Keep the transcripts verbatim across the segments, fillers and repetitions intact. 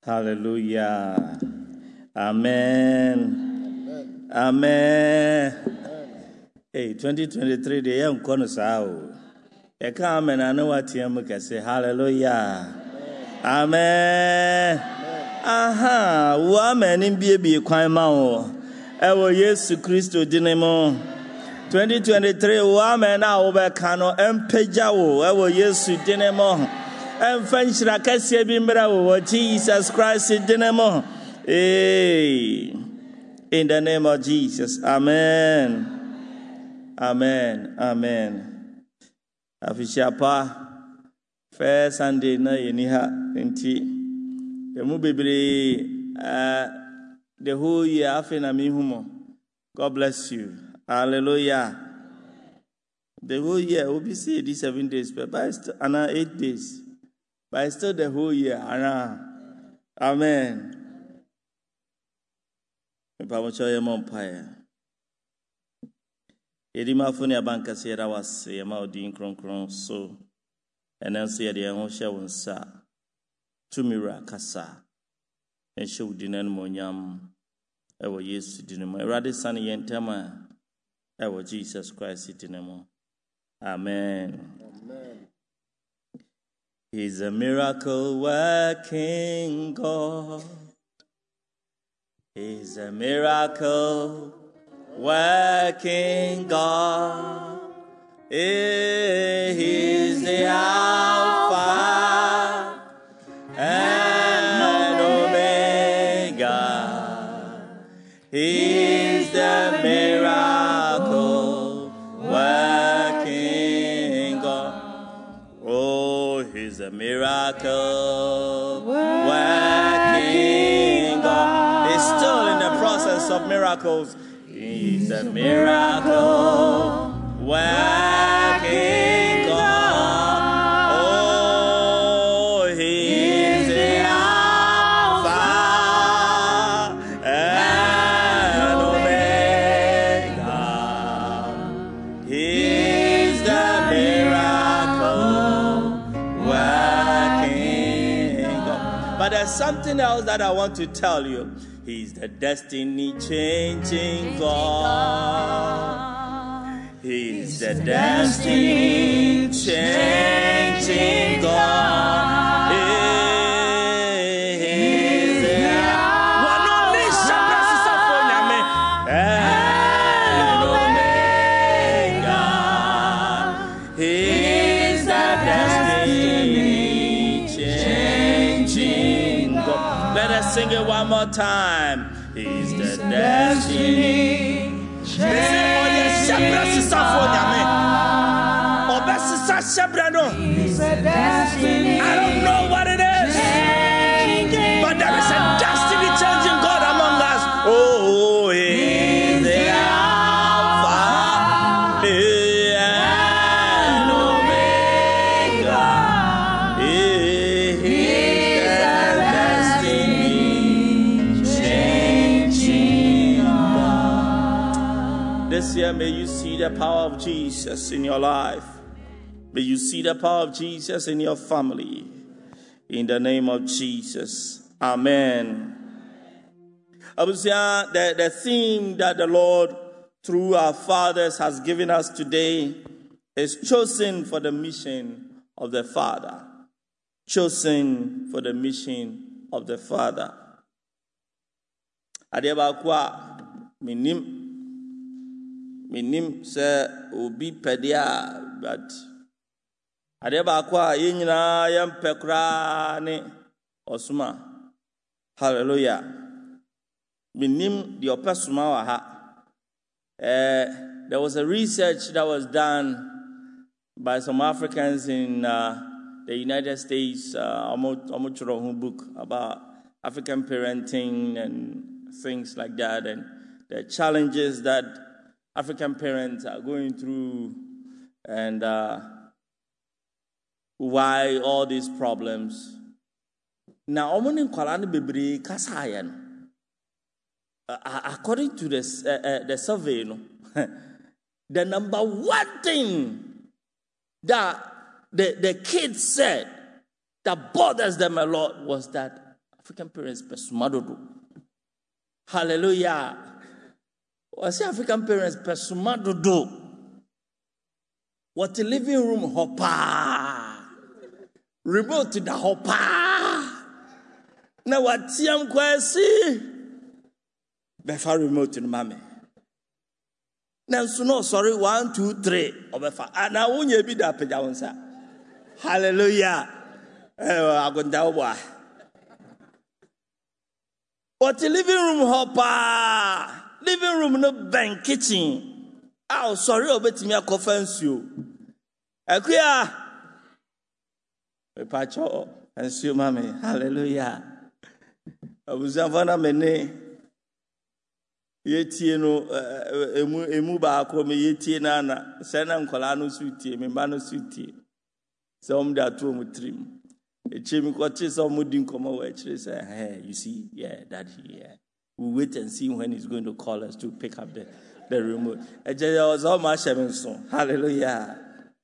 Hallelujah. Amen. Amen. Amen. Hey, twenty twenty-three, the young corners out. I come and I know what you can say. Hallelujah. Amen. Aha. Woman in baby, quite mao. Ewo Yesu Christo dinemo. twenty twenty-three, woman now over cano and pejawo. Ewo Yesu dinemo. And French Rakassia Bimbravo, Jesus Christ dinemo. Hey. In the name of Jesus. Amen. Amen. Amen. Afishapa first Sunday na yeniha nti emu bebre uh the whole year afena mi humo. God bless you. Hallelujah. The whole year will be say these seven days but by still eight days. But still the whole year. Amen. Me pa mo choye mo mpae. Edima funi abanka sera was yema odin kron kron so enanso ye de ho hye wonsa tumira kasa en show dinan monyam ewo Yesu dinemo erade san yentama ewo Jesus Christ dinemo. Amen. Amen. He's a miracle working God. He's a miracle working God, He's the Alpha and Omega. He's the miracle working God. Oh, He's a miracle working God. He's still in the process of miracles. He's a miracle working God. Oh, He's the Alpha and Omega. He's the miracle working God. But there's something else that I want to tell you. He's the destiny-changing God. He's the destiny-changing God. He's the and Omega. He's the destiny-changing God. Let us sing it one more time. He's the destiny. He's the destiny. I don't know what it is, but there is a destiny changing God among us. Oh, He's the Alpha and Omega. He's the destiny changing God. This year, may you see the power of Jesus in your life. May you see the power of Jesus in your family. In the name of Jesus. Amen. I would say the, the theme that the Lord, through our fathers, has given us today is chosen for the mission of the Father. Chosen for the mission of the Father. Adebakwa minim minim se obi pedia but Adeba kwa yinyina yampekra ne osuma. Hallelujah. Minim the opesuma wa ha. Eh, there was a research that was done by some Africans in uh, the United States, uh, a book about African parenting and things like that, and the challenges that African parents are going through, and uh, why all these problems. Now, according to this, uh, uh, the survey, no, the number one thing that the, the kids said that bothers them a lot was that African parents pesumadodo. Hallelujah. I say African parents pesumadodo. What the living room hopper. Remote to the hopper. Now what tiam kwesi. Befa remote in mame. Now so no sorry one two three. Obefa. Now unye bi da peja wonsa. Hallelujah. Eh agonda obo. What the living room hopper. Living room no bank kitchen. Oh, sorry, obetimi akofensu you. Akuya. We pacho ensu mami. Hallelujah. Abuzavana mene. Yetie no emu emu ba akọ me yetie na na. Se na nkola no sutie, me ba no sutie. Se om da to mu trim. Eche mi ko che se om di nkomo we chire say, "Hey, you see? Yeah, daddy, yeah. We'll wait and see when he's going to call us to pick up the the remote." Hallelujah.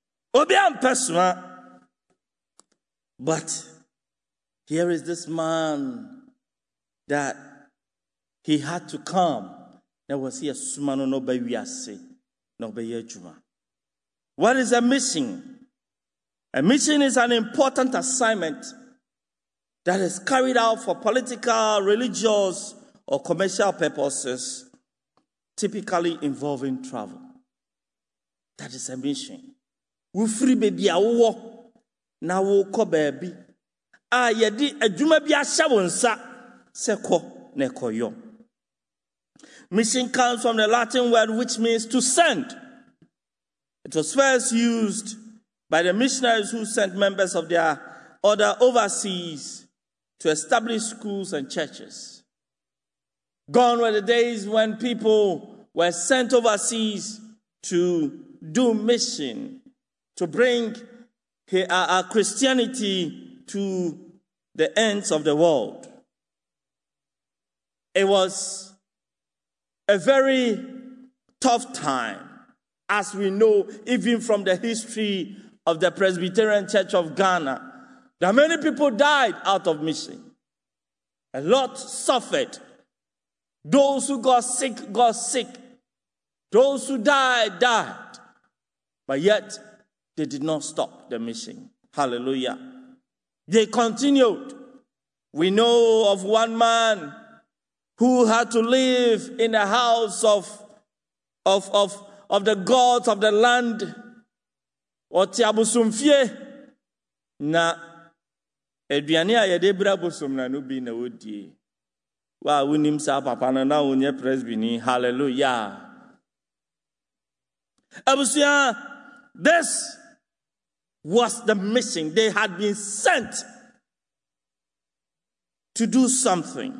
But here is this man that he had to come. There was here sumano no by wiase no by yejuma. What is a mission? A mission is an important assignment that is carried out for political, religious, or commercial purposes, typically involving travel. That is a mission. We free baby awo na wo ko baby. Ah yedi adwuma bi ahya wonsa se ko na ekoyo. Mission comes from the Latin word which means to send. It was first used by the missionaries who sent members of their order overseas to establish schools and churches. Gone were the days when people were sent overseas to do mission, to bring uh, Christianity to the ends of the world. It was a very tough time, as we know, even from the history of the Presbyterian Church of Ghana, that many people died out of mission. A lot suffered. Those who got sick, got sick. Those who died, died. But yet, they did not stop the mission. Hallelujah. They continued. We know of one man who had to live in a house of, of, of, of the gods of the land. Otiabusumfie na eduane a yede bra bosum na no bi na wodie. Wa wonim sa papa na na onye presbyni. Hallelujah. Abusia, this was the mission. They had been sent to do something.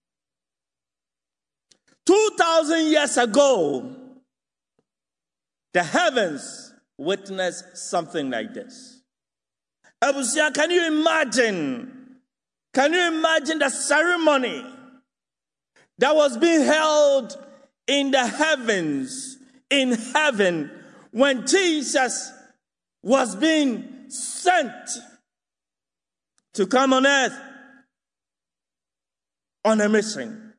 Two thousand years ago, the heavens witnessed something like this. Abusia, can you imagine? Can you imagine the ceremony that was being held in the heavens, in heaven, when Jesus was being sent to come on earth on a mission?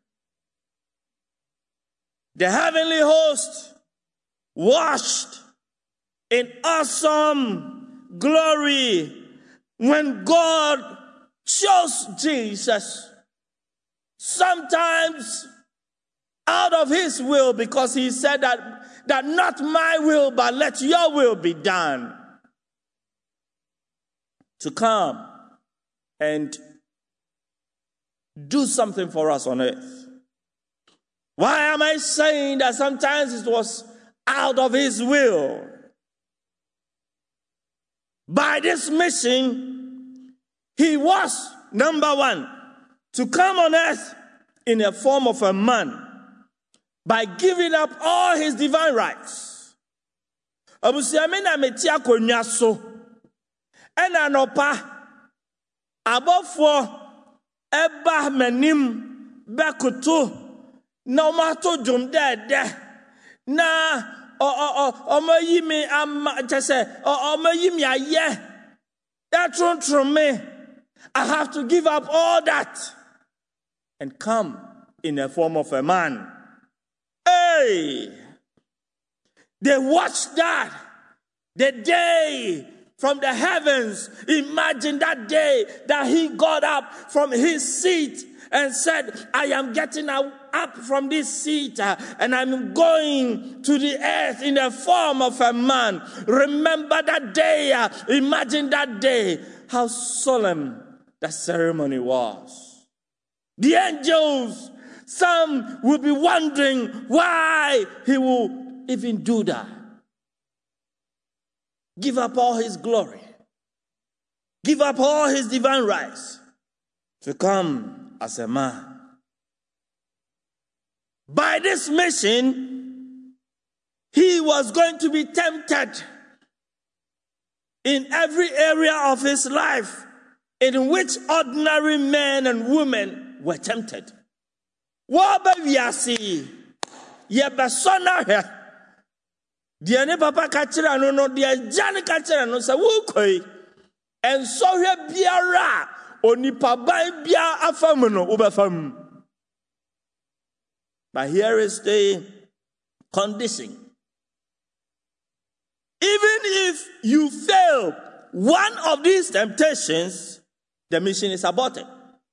The heavenly host washed in awesome glory when God chose Jesus, sometimes out of his will, because he said that, that not my will, but let your will be done, to come and do something for us on earth. Why am I saying that sometimes it was out of his will? By this mission, he was, number one, to come on earth in the form of a man by giving up all his divine rights. Abusiamina metia konyaso ena nopa abofo eba manim bekuto na omato dwom dede na o o o omayimi ama chese o omayimi aye that tron me. I have to give up all that and come in the form of a man. Hey! They watched that. The day from the heavens. Imagine that day that he got up from his seat and said, I am getting up from this seat uh, and I'm going to the earth in the form of a man. Remember that day. Uh, imagine that day. How solemn that ceremony was. The angels, some will be wondering why he will even do that. Give up all his glory. Give up all his divine rights to come as a man. By this mission, he was going to be tempted in every area of his life in which ordinary men and women were tempted. What we are seeing, Yebasona. Deɛ ne papa ka kyerɛ no no deɛ agya ne ka kyerɛ no sɛ wokɔi ɛnsɔhwɛ biara onipaban biara afa mu no wobɛfa mu. But here is the condition. Even if you fail one of these temptations, the mission is aborted.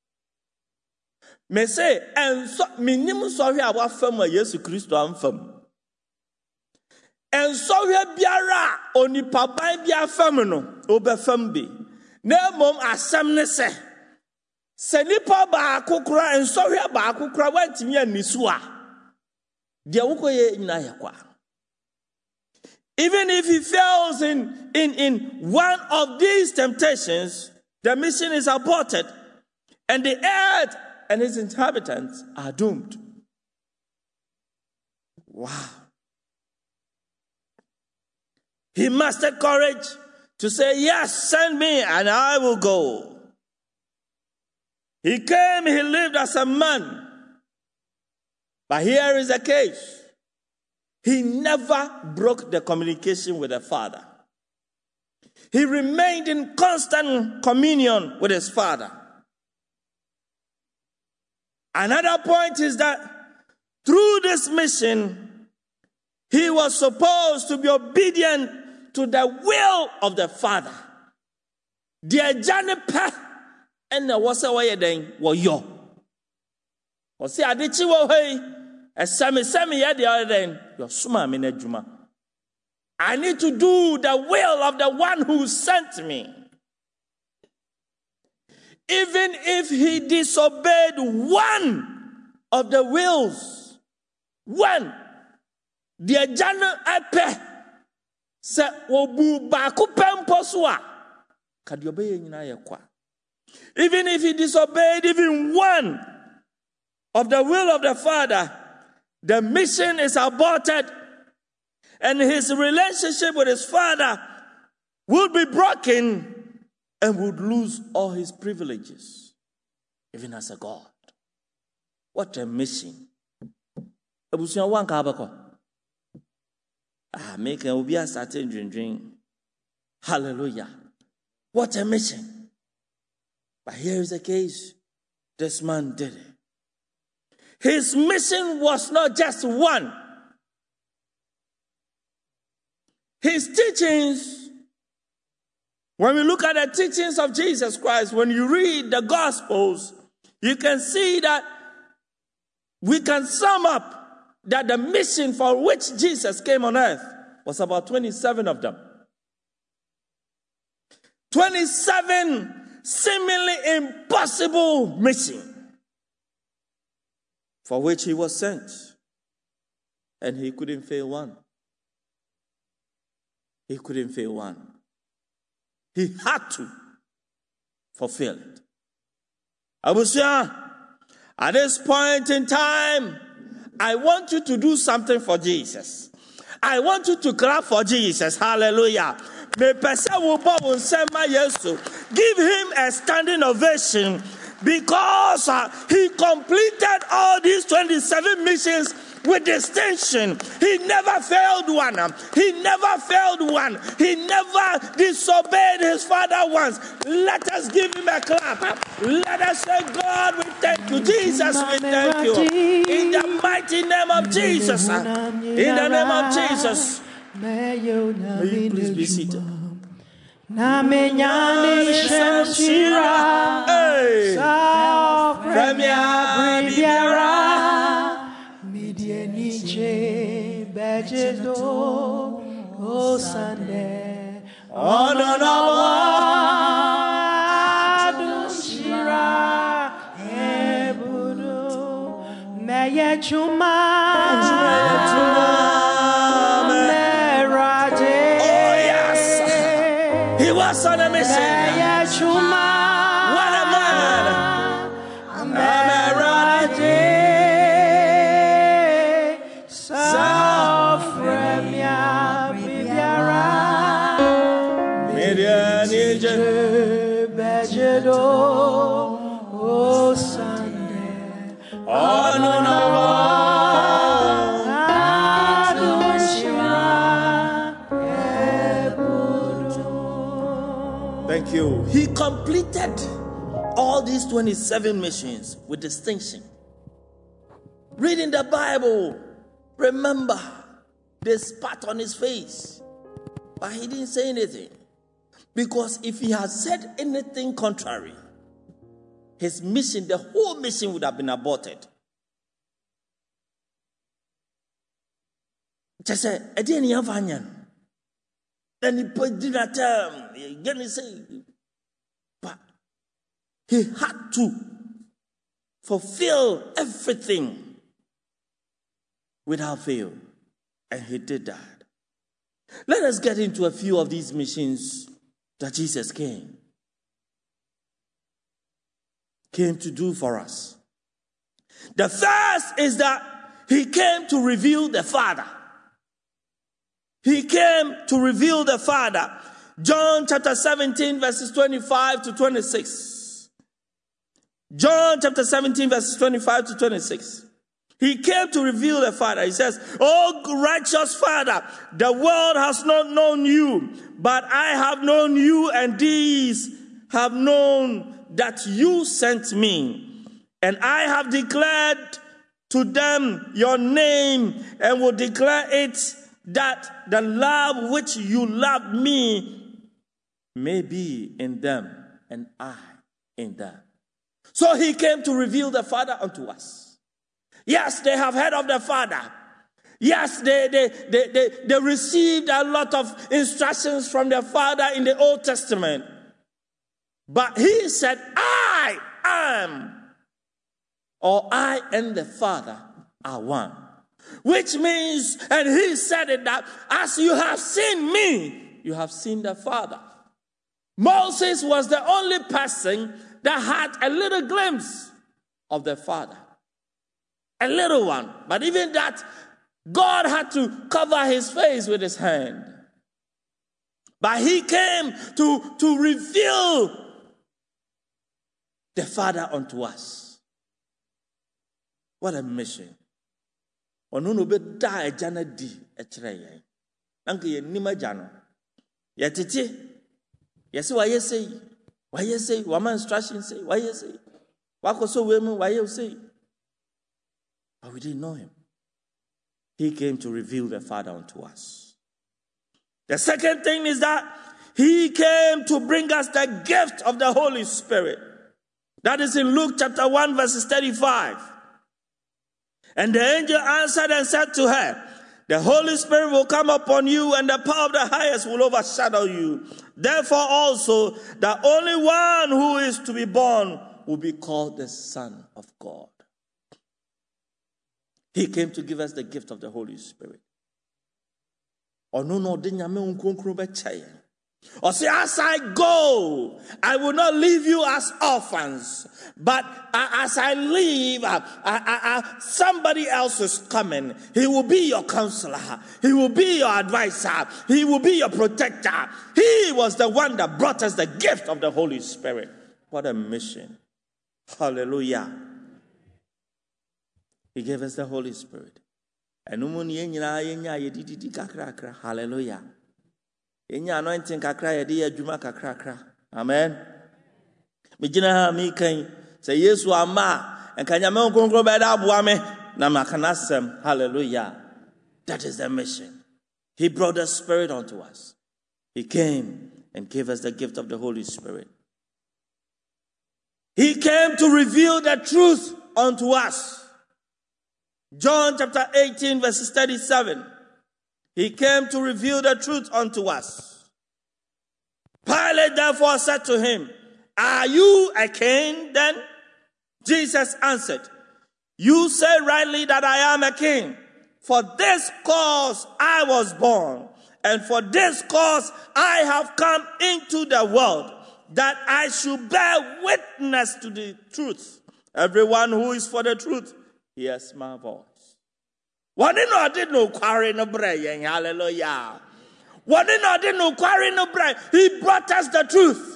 Me say ɛnsɔ minim sɔhwɛ a wafa mu a Yesu Kristo amfa mu. And so we biara onipaban bia fam no obefam bi na mom asem ne se se nipa ba akokora and so we ba akokora wantimi anisu a de wokoye nyina yakwa. Even if he fails in in in one of these temptations, the mission is aborted and the earth and its inhabitants are doomed. Wow. He mustered courage to say, yes, send me and I will go. He came, he lived as a man. But here is the case. He never broke the communication with the Father. He remained in constant communion with his Father. Another point is that through this mission, he was supposed to be obedient to the will of the Father. Dear Johnny Pa and the wasa way then were yo. Or say I did you away a semi semi yet the other then your suma minejuma. I need to do the will of the one who sent me. Even if he disobeyed one of the wills, one, dear Johnny Ape. Se obu baako pempo so a kade obeye nyina ye kwa. Even if he disobeyed even one of the will of the Father, the mission is aborted and his relationship with his Father would be broken and would lose all his privileges, even as a God. What a mission. Ebusia wanka abako. Ah, make an obia certain dream dream. Hallelujah. What a mission. But here is the case. This man did it. His mission was not just one. His teachings, when we look at the teachings of Jesus Christ, when you read the Gospels, you can see that we can sum up that the mission for which Jesus came on earth was about twenty-seven of them. twenty-seven seemingly impossible missions for which he was sent. And he couldn't fail one. He couldn't fail one. He had to fulfill it. Abusia, at this point in time, I want you to do something for Jesus. I want you to clap for Jesus. Hallelujah. Give him a standing ovation because uh, he completed all these twenty-seven missions with distinction. He never failed one. He never failed one. He never disobeyed his father once. Let us give him a clap. Let us say, God, we thank you. Jesus, we thank you. In the mighty name of Jesus. In the name of Jesus. May you please be seated. Namenyani Shemshira, Sa Premier Bribiara, Midianiche Bejedo, O Sunday, Ononawa, Adunshira, Ebudu, Meyechuma, on a mission. What a man. Oh, Sunday. Oh, no, no. Thank you. He completed all these twenty-seven missions with distinction. Reading the Bible, remember, they spat on his face, but he didn't say anything. Because if he had said anything contrary, his mission, the whole mission would have been aborted. Just say, I didn't have onion. Then he put dinner time. Again, he said, but he had to fulfill everything without fail. And he did that. Let us get into a few of these missions that Jesus came. Came to do for us. The first is that he came to reveal the Father. He came to reveal the Father. John chapter seventeen, verses twenty-five to twenty-six. John chapter seventeen, verses twenty-five to twenty-six. He came to reveal the Father. He says, "Oh, righteous Father, the world has not known you, but I have known you, and these have known that you sent me. And I have declared to them your name, and will declare it, that the love which you loved me may be in them, and I in them." So he came to reveal the Father unto us. Yes, they have heard of the Father. Yes, they, they, they, they, they received a lot of instructions from the Father in the Old Testament. But he said, I am, or I and the Father are one. Which means, and he said it, that as you have seen me, you have seen the Father. Moses was the only person that had a little glimpse of the Father. A little one. But even that, God had to cover his face with his hand. But he came to, to reveal the Father unto us. What a mission. Ono no be da ejana di ekyere yen. Nanka ye nima jano. Ye tete. Ye se waye sei. Waye sei, wa man instruction sei, waye sei. Wa koso we mu waye sei. But we didn't know him. He came to reveal the Father unto us. The second thing is that he came to bring us the gift of the Holy Spirit. That is in Luke chapter one, verses thirty-five. And the angel answered and said to her, the Holy Spirit will come upon you, and the power of the highest will overshadow you. Therefore also, the only one who is to be born will be called the Son of God. He came to give us the gift of the Holy Spirit. Or no, no, or say, as I go, I will not leave you as orphans. But uh, as I leave, uh, uh, uh, somebody else is coming. He will be your counselor. He will be your advisor. He will be your protector. He was the one that brought us the gift of the Holy Spirit. What a mission. Hallelujah. He gave us the Holy Spirit. Enumun yenya yenya yedidi kakra kakra. Hallelujah. Yenya anointing kakra yedi adwuma kakra kakra. Amen. Mijina ha mi kan say Yesu ama enka nyame nkonkro be da aboa me na makanasem. Hallelujah. That is the mission. He brought the Spirit unto us. He came and gave us the gift of the Holy Spirit. He came to reveal the truth unto us. John chapter eighteen verses thirty-seven. He came to reveal the truth unto us. Pilate therefore said to him, "Are you a king then?" Jesus answered, "You say rightly that I am a king. For this cause I was born, and for this cause I have come into the world, that I should bear witness to the truth. Everyone who is for the truth hears my voice." What did not did no quarry no brain, hallelujah. What did not did no quarry no brain? He brought us the truth.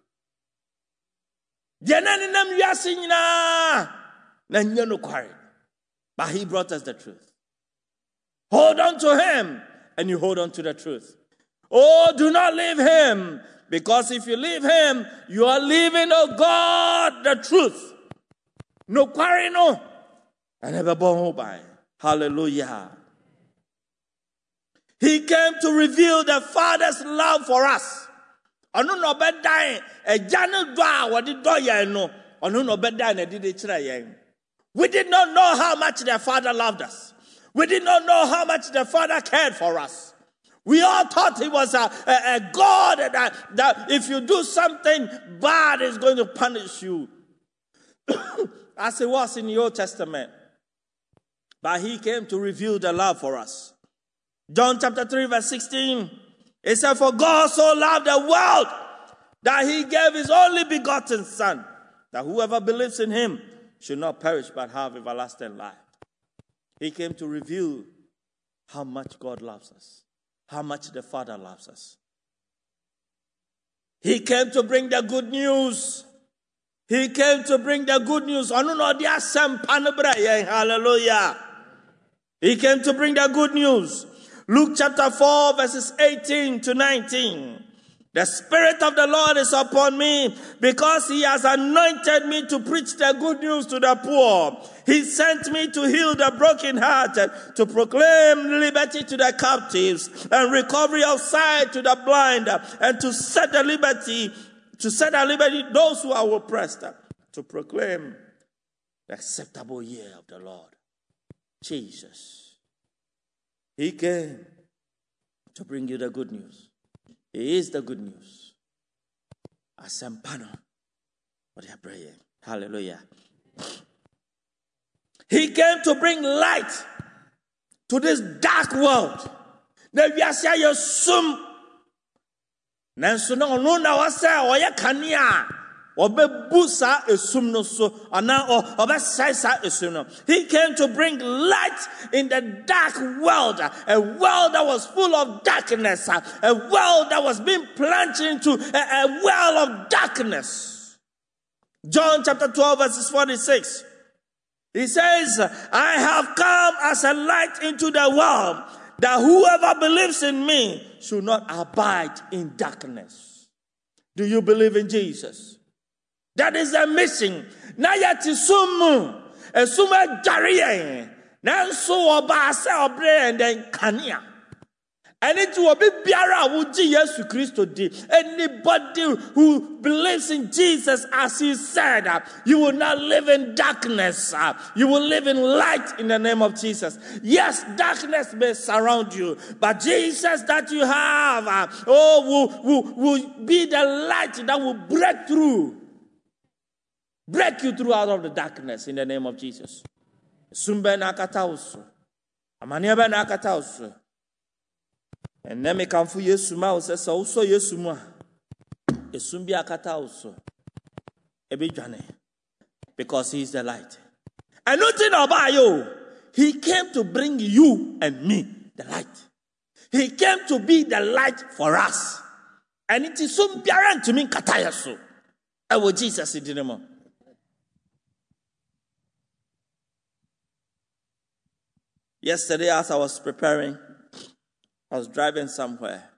But he brought us the truth. Hold on to him, and you hold on to the truth. Oh, do not leave him, because if you leave him, you are leaving, oh God, the truth. No quarry, no. I never born by. Hallelujah. He came to reveal the Father's love for us. Onu no be dying, e janu do a wo de do yen no. Onu no be dying e de de kire yen. We did not know how much the Father loved us. We did not know how much the Father cared for us. We all thought he was a, a, a God that, that if you do something bad, is going to punish you. As it was in the Old Testament. But he came to reveal the love for us. John chapter three verse sixteen. It said, "For God so loved the world that he gave his only begotten Son, that whoever believes in him should not perish but have everlasting life." He came to reveal how much God loves us, how much the Father loves us. He came to bring the good news. He came to bring the good news. Hallelujah. He came to bring the good news. Luke chapter four verses eighteen to nineteen. The Spirit of the Lord is upon me, because he has anointed me to preach the good news to the poor. He sent me to heal the brokenhearted, to proclaim liberty to the captives, and recovery of sight to the blind, and to set the liberty, to set at liberty those who are oppressed, to proclaim the acceptable year of the Lord. Jesus. He came to bring you the good news. He is the good news. Asempano. What are praying? Hallelujah. He came to bring light to this dark world. Now we are saying you sum. Nanso na ono na wasa oye kania. Obebusa esum no so ana obesasa esum no. He came to bring light in the dark world, a world that was full of darkness, a world that was being plunged into a, a well of darkness. John chapter twelve verses forty-six. He says, "I have come as a light into the world, that whoever believes in me should not abide in darkness." Do you believe in Jesus? That is a mission. Na yati sumu, esuma jariye. Na so oba ase obre and then kania. And it will be biara wuji Yesu Christo di. Anybody who believes in Jesus, as he said, uh, you will not live in darkness. Uh, you will live in light in the name of Jesus. Yes, darkness may surround you, but Jesus that you have, uh, oh, will, will, will be the light that will break through. Break you through out of the darkness in the name of Jesus. Sumbe nakatausu. Amaniaba nakatausu. And then me come for Yesu ma says so so Yesu ma. Esumbi akatausu. Ebi jane. Because he is the light. And nothing about you. He came to bring you and me the light. He came to be the light for us. And it is so biaran to me katayasu. I will Jesus in the name. Yesterday, as I was preparing, I was driving somewhere.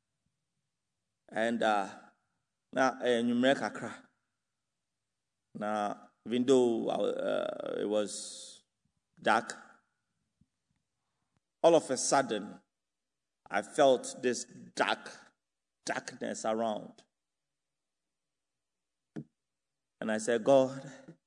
And uh, now, numeric Accra. Now, even though uh, it was dark, all of a sudden, I felt this dark, darkness around. And I said, God,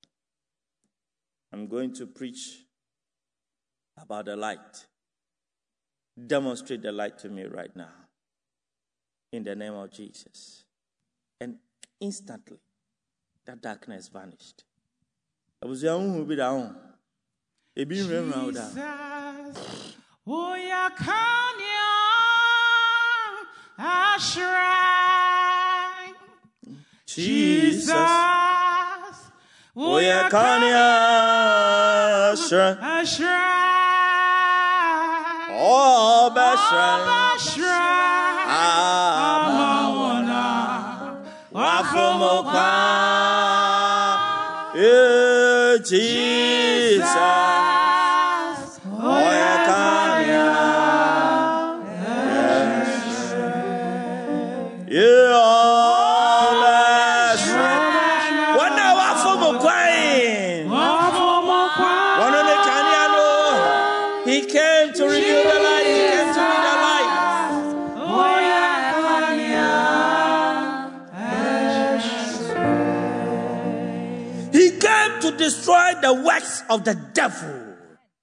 I'm going to preach about the light. Demonstrate the light to me right now. In the name of Jesus. And instantly, that darkness vanished. I was young who be down. It be around that. Oh, ya Kanya, Ashray. Jesus. Oh, ya Kanya, Ashray. Oh, Bashray. Ah, Wafumoka. Yeah, Jesus. Destroy the works of the devil.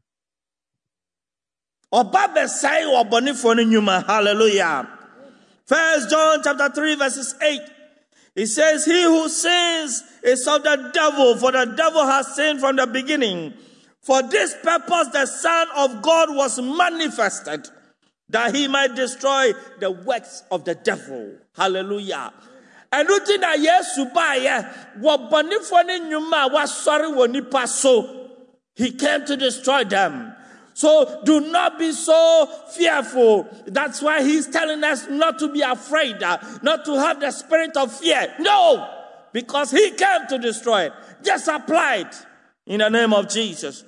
Oba say or bonifon nyuma. Hallelujah. First John chapter three verses eight. It says, he who sins is of the devil, for the devil has sinned from the beginning. For this purpose the Son of God was manifested, that he might destroy the works of the devil. Hallelujah. And looking at Yesu by what bonifone nyuma was sorry when he passed so he came to destroy them. So do not be so fearful. That's why he's telling us not to be afraid, not to have the spirit of fear. No, because he came to destroy it. Just apply it in the name of Jesus.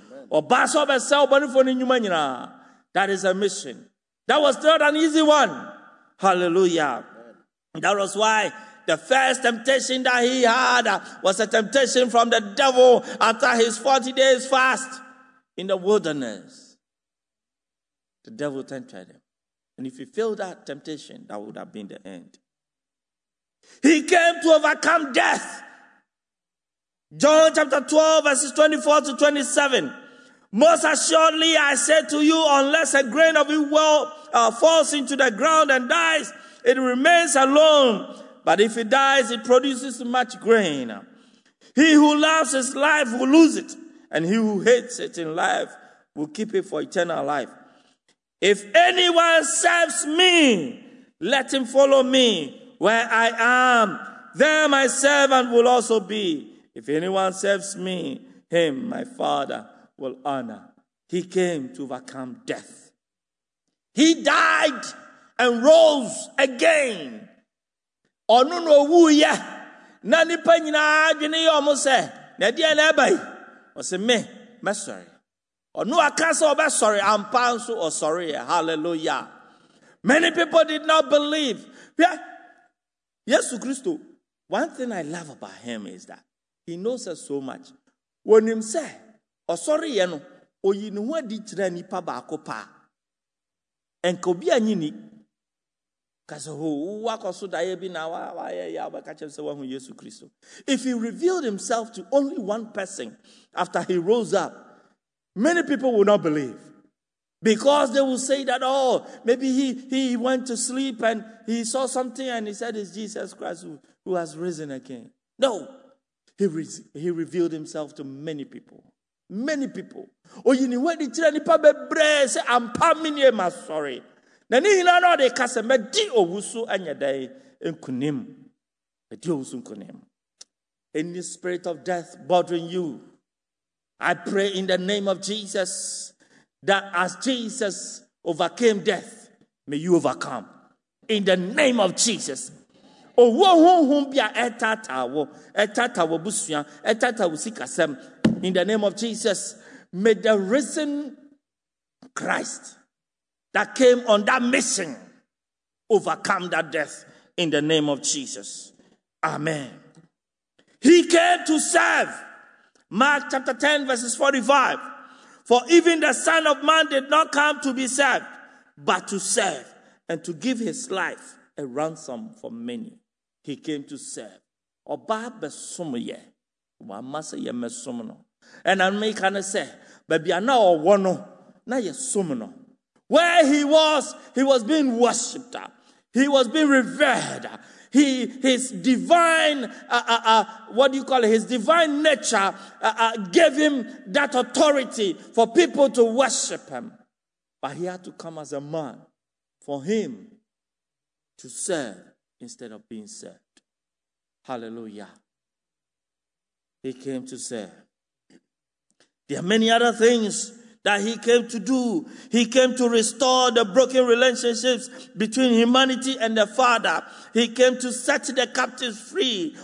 That is a mission. That was not an easy one. Hallelujah. That was why the first temptation that he had was a temptation from the devil after his forty days fast in the wilderness. The devil tempted him. And if he failed that temptation, that would have been the end. He came to overcome death. John chapter twelve, verses twenty-four to twenty-seven. Most assuredly, I say to you, unless a grain of it well, uh, falls into the ground and dies, it remains alone. But if it dies, it produces much grain. He who loves his life will lose it, and he who hates it in life will keep it for eternal life. If anyone serves me, let him follow me. Where I am, there my servant will also be. If anyone serves me, him my Father will honor. He came to overcome death. He died and rose again. Onu no wu ya na nipa nyina adwene ye omo se na dia na bai o se me me sorry onu aka se obe sorry ampa nso o sorry. Hallelujah. Many people did not believe. Yeah. Yesu Christo, one thing I love about him is that he knows us so much. When him say o sorry ye no oyi ne ho adi kira nipa ba ko pa enko bia nyini. If he revealed himself to only one person after he rose up, many people will not believe. Because they will say that, oh, maybe he, he went to sleep and he saw something and he said it's Jesus Christ who, who has risen again. No. He, re- he revealed himself to many people. Many people. Oh, you know what? I'm sorry. Nani hina no de kase me di owusu anyedai enkunim. Me di owusu enkunim. Any spirit of death bothering you, I pray in the name of Jesus that as Jesus overcame death, may you overcome. In the name of Jesus. Owo honhom bia etatawo, etatawo busua, etatawo sikasem. In the name of Jesus, may the risen Christ that came on that mission overcome that death in the name of Jesus. Amen. He came to serve. Mark chapter ten verses forty-five. For even the Son of Man did not come to be served, but to serve and to give his life a ransom for many. He came to serve. Oba besom ye. Wa masa ye mesom no. And I make an say, baby ana owo no na ye som no. Where he was, he was being worshipped. He was being revered. He, his divine, uh, uh, uh, what do you call it? His divine nature uh, uh, gave him that authority for people to worship him. But he had to come as a man for him to serve instead of being served. Hallelujah. He came to serve. There are many other things that he came to do. He came to restore the broken relationships between humanity and the Father. He came to set the captives free.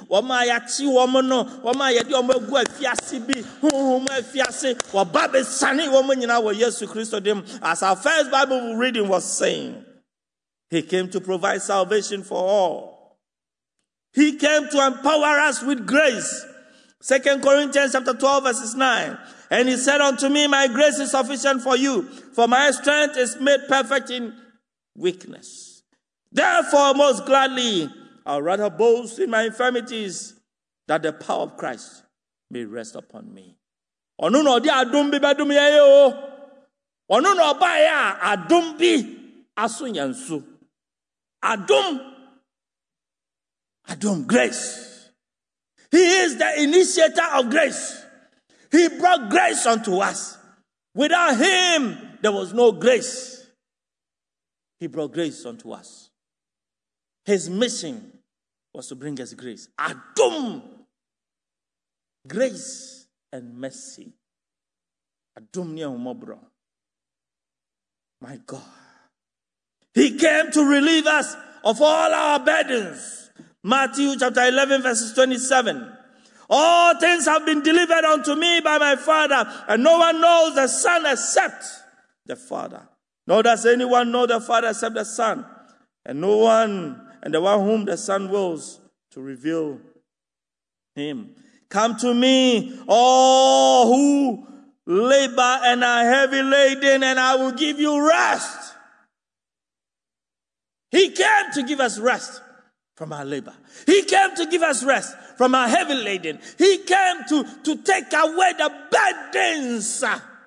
As our first Bible reading was saying, he came to provide salvation for all. He came to empower us with grace. Second Corinthians chapter twelve verses nine. And he said unto me, my grace is sufficient for you, for my strength is made perfect in weakness. Therefore, most gladly, I'll rather boast in my infirmities, that the power of Christ may rest upon me. Onu no di adum bi bedum ye o. Onu no ba ya adum bi aso yansu. Adum. Adum, grace. He is the initiator of grace. He brought grace unto us. Without him, there was no grace. He brought grace unto us. His mission was to bring us grace. Adum. Grace and mercy. Adum ni umobro. My God. He came to relieve us of all our burdens. Matthew chapter eleven verses twenty-seven. All things have been delivered unto me by my Father, and no one knows the Son except the Father. Nor does anyone know the Father except the Son, and no one, and the one whom the Son wills to reveal him. Come to me, all who labor and are heavy laden, and I will give you rest. He came to give us rest from our labor. He came to give us rest from our heavy laden. He came to, to take away the burdens.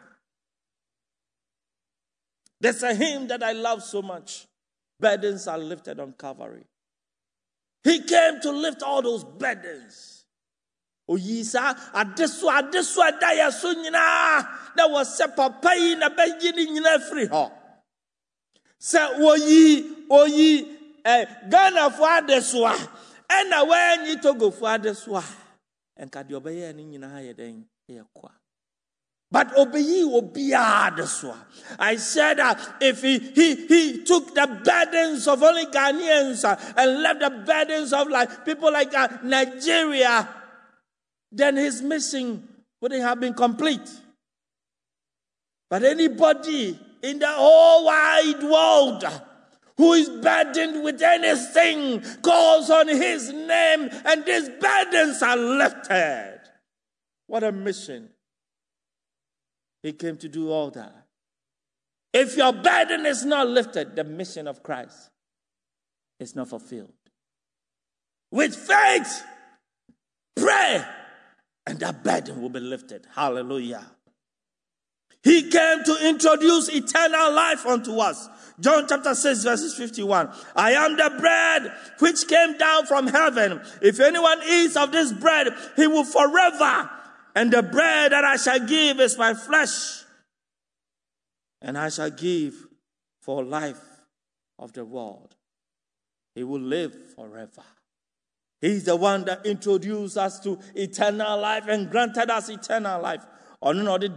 There's a hymn that I love so much. Burdens are lifted on Calvary. He came to lift all those burdens. Oh, yisa, adesu, adesu, adaya sunyina. That was se papa yi na benjini nyina free ho. Se oyi, oyi, eh, Ghana for adesua. Ena when you to go for adesua. And kadi obeye ni nyina ye den ye kwa. But obeyi obiya adesua. I said that if he, he, he took the burdens of only Ghanaians uh, and left the burdens of like people like uh, Nigeria, then his mission wouldn't have been complete. But anybody in the whole wide world who is burdened with anything calls on his name, and these burdens are lifted. What a mission. He came to do all that. If your burden is not lifted, the mission of Christ is not fulfilled. With faith, pray, and that burden will be lifted. Hallelujah. He came to introduce eternal life unto us. John chapter six verses fifty-one. I am the bread which came down from heaven. If anyone eats of this bread, he will forever. And the bread that I shall give is my flesh. And I shall give for life of the world. He will live forever. He's the one that introduced us to eternal life and granted us eternal life. We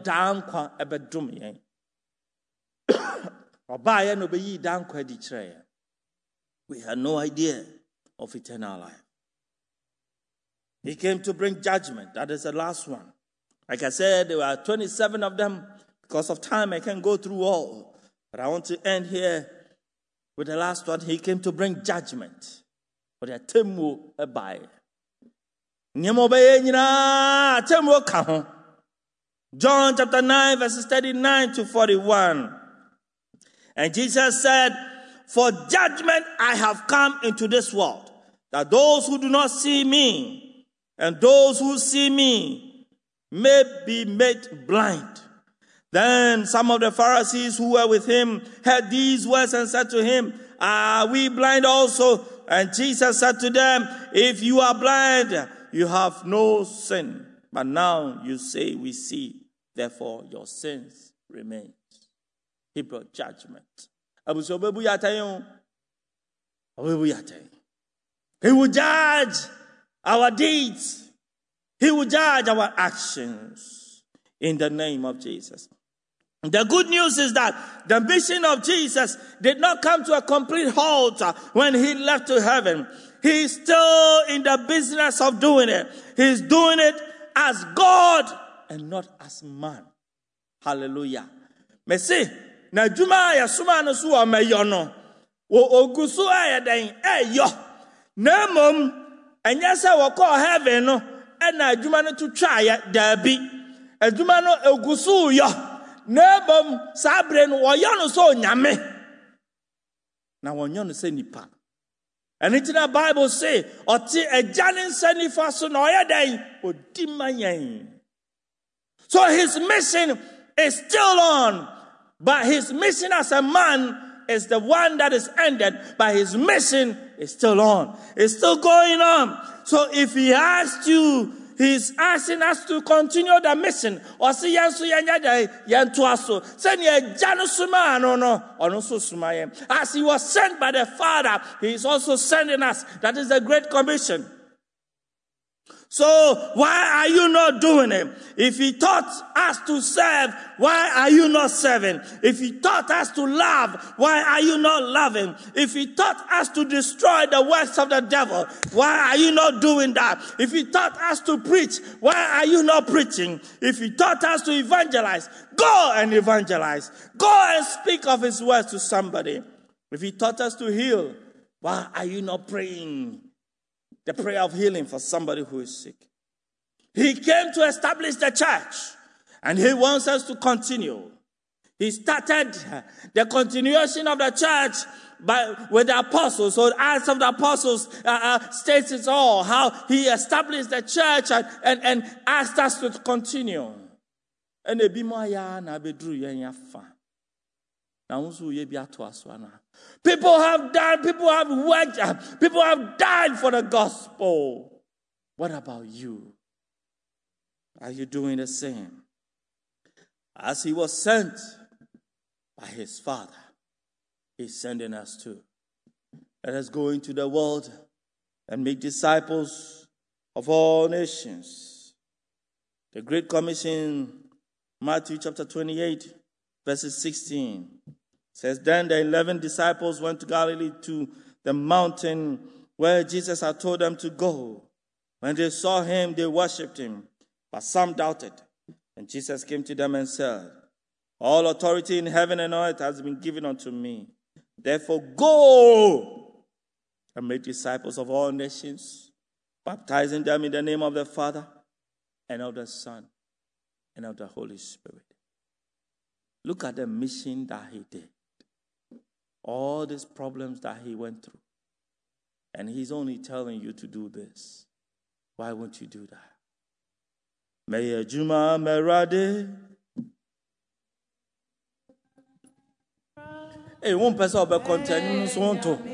had no idea of eternal life. He came to bring judgment. That is the last one. Like I said, there were twenty-seven of them Because of time, I can't go through all. But I want to end here with the last one. He came to bring judgment. For the temu ebai. Nyemobe nyina temu ka. John chapter nine, verses thirty-nine to forty-one. And Jesus said, for judgment I have come into this world, that those who do not see me and those who see me may be made blind. Then some of the Pharisees who were with him heard these words and said to him, are we blind also? And Jesus said to them, if you are blind, you have no sin. But now you say we see. Therefore, your sins remain. He brought judgment. He will judge our deeds. He will judge our actions in the name of Jesus. The good news is that the mission of Jesus did not come to a complete halt when he left to heaven. He's still in the business of doing it. He's doing it as God and not as man. Hallelujah. Messi, na juma ya suma no so o meyono. Wo ogusu ayeden eyo. Na mom enya se wo call heaven no e na juma no to twa ya dabi. Aduma no ogusu yo. Na mom sabre no wo yo no so nyame. Na wonyo no se nipa. And it's in the Bible say, oti ejanin seni faso no ayeden odi manyan. So his mission is still on, but his mission as a man is the one that is ended, but his mission is still on. It's still going on. So if he asks you, he's asking us to continue the mission. Or see yansu yanyada yantuaso. Send ye janusuma no no or no so sumayem. As he was sent by the Father, he is also sending us. That is the Great Commission. So why are you not doing it? If he taught us to serve, why are you not serving? If he taught us to love, why are you not loving? If he taught us to destroy the works of the devil, why are you not doing that? If he taught us to preach, why are you not preaching? If he taught us to evangelize, go and evangelize. Go and speak of his words to somebody. If he taught us to heal, why are you not praying the prayer of healing for somebody who is sick? He came to establish the church, and he wants us to continue. He started the continuation of the church by, with the apostles. So Acts of the Apostles uh, uh, states it all, how he established the church and, and, and asked us to continue. And people have died, people have worked, people have died for the gospel. What about you? Are you doing the same? As he was sent by his Father, he's sending us too. Let us go into the world and make disciples of all nations. The Great Commission, Matthew chapter twenty-eight, verses sixteen. Says, then the eleven disciples went to Galilee to the mountain where Jesus had told them to go. When they saw him, they worshipped him, but some doubted. And Jesus came to them and said, all authority in heaven and earth has been given unto me. Therefore go and make disciples of all nations, baptizing them in the name of the Father and of the Son and of the Holy Spirit. Look at the mission that he did. All these problems that he went through. And he's only telling you to do this. Why won't you do that? May Juma Merade. Hey, one person will be continuing so on to.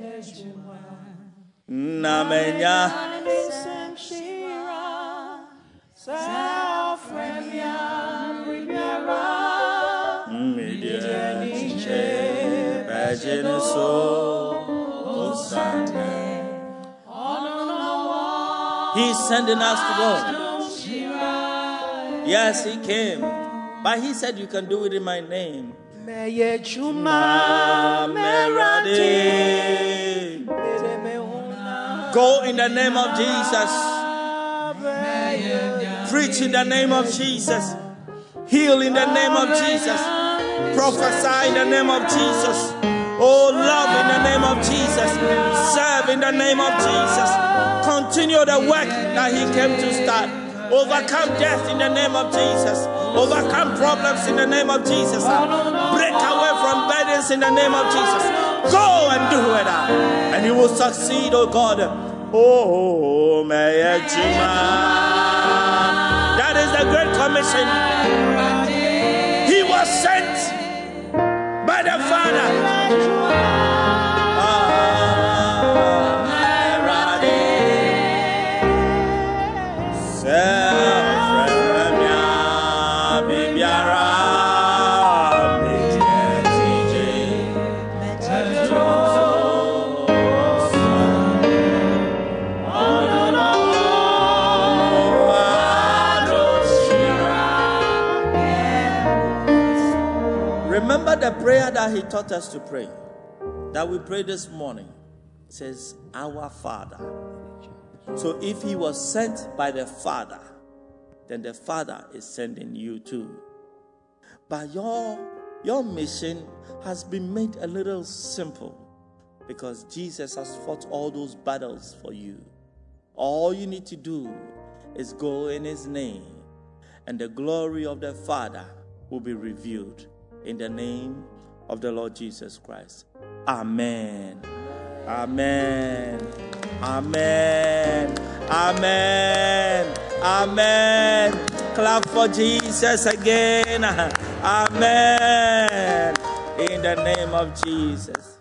Namenya. He's sending us to go. Yes, he came. But he said, you can do it in my name. Go in the name of Jesus. Preach in the name of Jesus. Heal in the name of Jesus. Prophesy in the name of Jesus. Oh, love in the name of Jesus. Serve in the name of Jesus. Continue the work that he came to start. Overcome death in the name of Jesus. Overcome problems in the name of Jesus. Break away from burdens in the name of Jesus. Go and do it. And you will succeed, oh God. Oh, Mayajima. That is the Great Commission. He was sent by the Father. Remember the prayer that he taught us to pray, that we prayed this morning. It says, our Father. So if he was sent by the Father, then the Father is sending you too. But your, your mission has been made a little simple because Jesus has fought all those battles for you. All you need to do is go in his name, and the glory of the Father will be revealed in the name of the Lord Jesus Christ. Amen. Amen. Amen. Amen. Amen. Clap for Jesus again. Amen. In the name of Jesus.